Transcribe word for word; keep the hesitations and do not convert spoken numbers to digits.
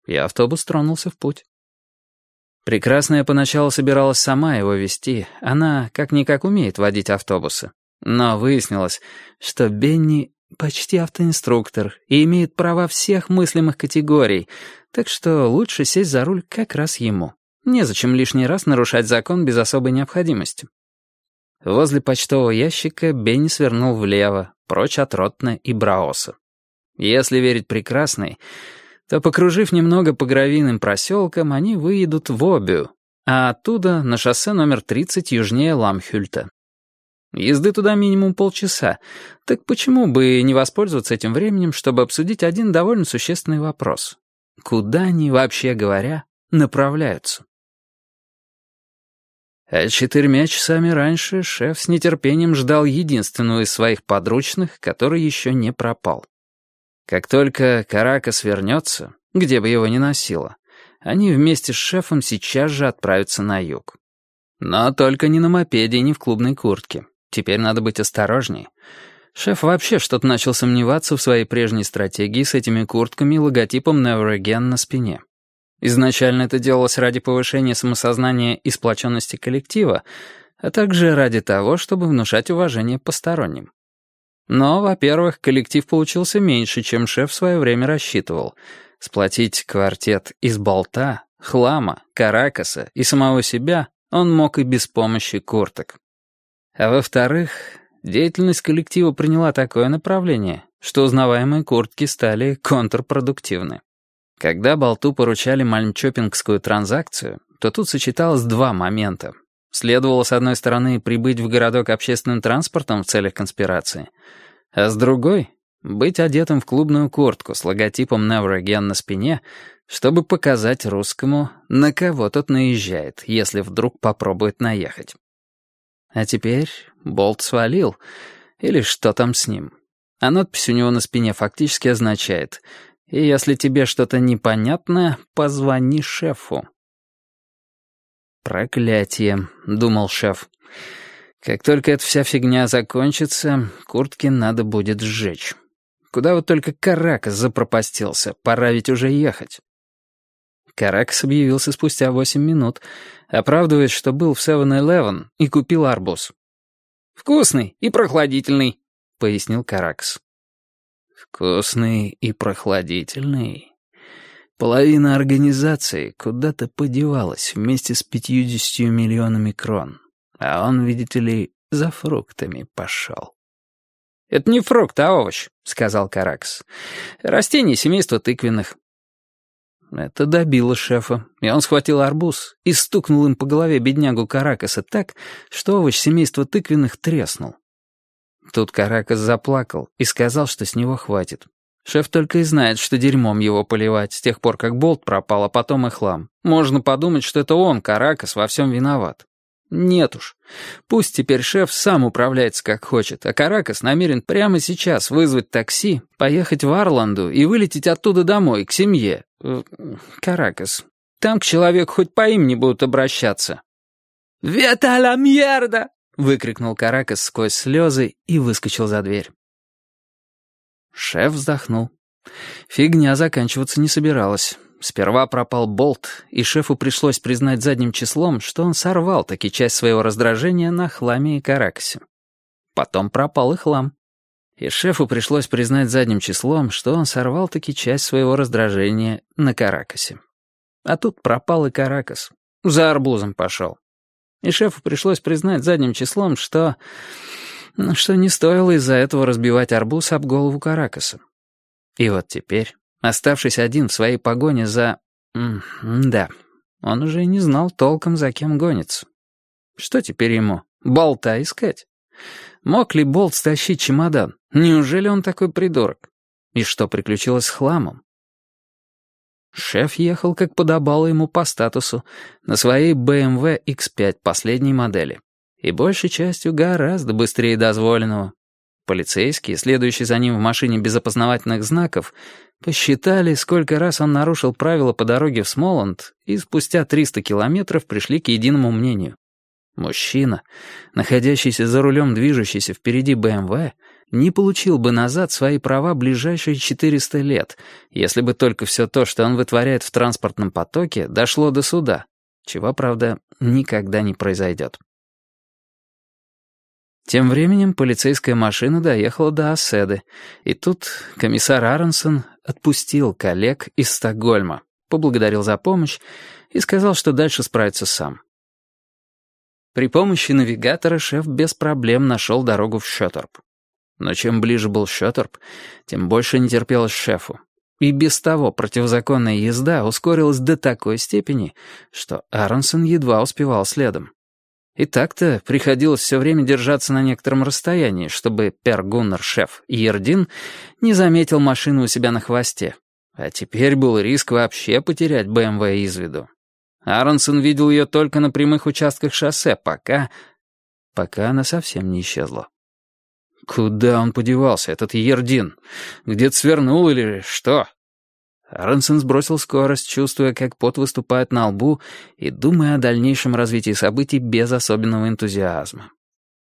и автобус тронулся в путь. Прекрасная поначалу собиралась сама его вести, она как-никак умеет водить автобусы. Но выяснилось, что Бенни почти автоинструктор и имеет права всех мыслимых категорий, так что лучше сесть за руль как раз ему. Незачем лишний раз нарушать закон без особой необходимости. Возле почтового ящика Бенни свернул влево, прочь от Ротна и Браоса. Если верить Прекрасной, то, покружив немного по гравийным проселкам, они выедут в Обию, а оттуда на шоссе номер тридцать южнее Ламхюльта. Езды туда минимум полчаса, так почему бы не воспользоваться этим временем, чтобы обсудить один довольно существенный вопрос? Куда они, вообще говоря, направляются? А четырьмя часами раньше шеф с нетерпением ждал единственного из своих подручных, который еще не пропал. Как только Каракас вернется, где бы его ни носило, они вместе с шефом сейчас же отправятся на юг. Но только не на мопеде и не в клубной куртке. Теперь надо быть осторожней. Шеф вообще что-то начал сомневаться в своей прежней стратегии с этими куртками и логотипом Never Again на спине. Изначально это делалось ради повышения самосознания и сплоченности коллектива, а также ради того, чтобы внушать уважение посторонним. Но, во-первых, коллектив получился меньше, чем шеф в свое время рассчитывал. Сплотить квартет из болта, хлама, Каракаса и самого себя он мог и без помощи курток. А во-вторых, деятельность коллектива приняла такое направление, что узнаваемые куртки стали контрпродуктивны. Когда болту поручали мальмчопингскую транзакцию, то тут сочеталось два момента. Следовало, с одной стороны, прибыть в городок общественным транспортом в целях конспирации, а с другой — быть одетым в клубную куртку с логотипом Never Again на спине, чтобы показать русскому, на кого тот наезжает, если вдруг попробует наехать. А теперь болт свалил, или что там с ним. А надпись у него на спине фактически означает: «И если тебе что-то непонятно, позвони шефу». «Проклятие», — думал шеф. «Как только эта вся фигня закончится, куртки надо будет сжечь. Куда вот только Каракас запропастился, пора ведь уже ехать». Каракас объявился спустя восемь минут, оправдываясь, что был в севен-элевен и купил арбуз. «Вкусный и прохладительный», — пояснил Каракас. «Вкусный и прохладительный. Половина организации куда-то подевалась вместе с пятьюдесятью миллионами крон, а он, видите ли, за фруктами пошел». «Это не фрукт, а овощ», — сказал Каракас. «Растение семейства тыквенных». Это добило шефа, и он схватил арбуз и стукнул им по голове беднягу Каракаса так, что овощ семейства тыквенных треснул. Тут Каракас заплакал и сказал, что с него хватит. Шеф только и знает, что дерьмом его поливать, с тех пор, как болт пропал, а потом и хлам. Можно подумать, что это он, Каракас, во всем виноват. Нет уж. Пусть теперь шеф сам управляется как хочет, а Каракас намерен прямо сейчас вызвать такси, поехать в Орланду и вылететь оттуда домой, к семье. Каракас. Там к человеку хоть по имени будут обращаться. «Вета ла мьерда!» — выкрикнул Каракас сквозь слезы и выскочил за дверь. Шеф вздохнул. Фигня заканчиваться не собиралась. Сперва пропал болт, и шефу пришлось признать задним числом, что он сорвал таки часть своего раздражения на хламе и Каракасе. Потом пропал и хлам. И шефу пришлось признать задним числом, что он сорвал таки часть своего раздражения на Каракасе. А тут пропал и Каракас. За арбузом пошел. И шефу пришлось признать задним числом, что... что не стоило из-за этого разбивать арбуз об голову Каракаса. И вот теперь, оставшись один в своей погоне за... М да, он уже и не знал толком, за кем гонится. Что теперь ему, болта искать? Мог ли болт стащить чемодан? Неужели он такой придурок? И что приключилось с хламом? Шеф ехал, как подобало ему по статусу, на своей бэ эм вэ икс пять последней модели. И большей частью гораздо быстрее дозволенного. Полицейские, следующие за ним в машине без опознавательных знаков, посчитали, сколько раз он нарушил правила по дороге в Смоланд, и спустя триста километров пришли к единому мнению. Мужчина, находящийся за рулем движущейся впереди бэ эм вэ, не получил бы назад свои права ближайшие четыреста лет, если бы только все то, что он вытворяет в транспортном потоке, дошло до суда, чего, правда, никогда не произойдет. Тем временем полицейская машина доехала до Оседы, и тут комиссар Аронсон отпустил коллег из Стокгольма, поблагодарил за помощь и сказал, что дальше справится сам. При помощи навигатора шеф без проблем нашел дорогу в Шёторп. Но чем ближе был Шёторп, тем больше не терпелось шефу. И без того противозаконная езда ускорилась до такой степени, что Аронсон едва успевал следом. И так-то приходилось все время держаться на некотором расстоянии, чтобы Пер Гуннар шеф Ердин не заметил машину у себя на хвосте. А теперь был риск вообще потерять бэ эм вэ из виду. Аронсон видел ее только на прямых участках шоссе, пока... пока она совсем не исчезла. Куда он подевался, этот Ердин? Где-то свернул или что? Аронсон сбросил скорость, чувствуя, как пот выступает на лбу, и думая о дальнейшем развитии событий без особенного энтузиазма.